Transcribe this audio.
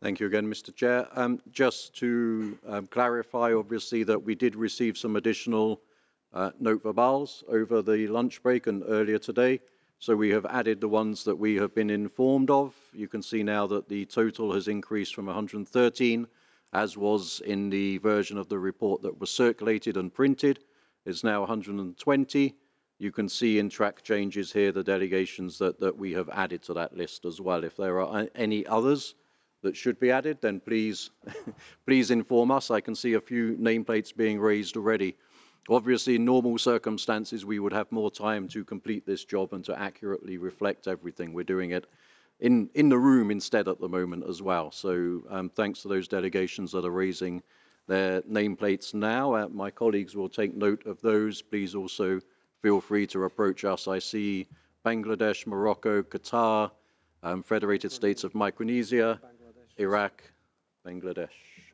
Thank you again, Mr. Chair. Just to clarify, obviously, that we did receive some additional note verbals over the lunch break and earlier today. So we have added the ones that we have been informed of. You can see now that the total has increased from 113, as was in the version of the report that was circulated and printed, is now 120. You can see in track changes here the delegations that we have added to that list as well. If there are any others that should be added, then please, please inform us. I can see a few nameplates being raised already. Obviously, in normal circumstances, we would have more time to complete this job and to accurately reflect everything. We're doing it in the room instead at the moment as well. So thanks to those delegations that are raising their nameplates now. My colleagues will take note of those. Please also feel free to approach us. I see Bangladesh, Morocco, Qatar, Federated States of Micronesia, Iraq, Bangladesh.